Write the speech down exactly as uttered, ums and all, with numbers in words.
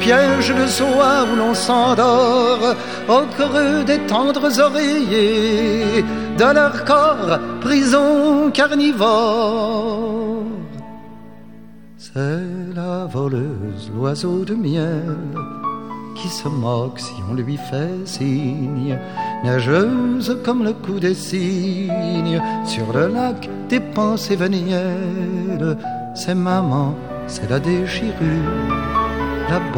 piège de soie où l'on s'endort au creux des tendres oreillers de leur corps, prison carnivore. C'est la voleuse, l'oiseau de miel, qui se moque si on lui fait signe, neigeuse comme le coup des cygnes, sur le lac des pensées vénielles. C'est maman, c'est la déchirure, la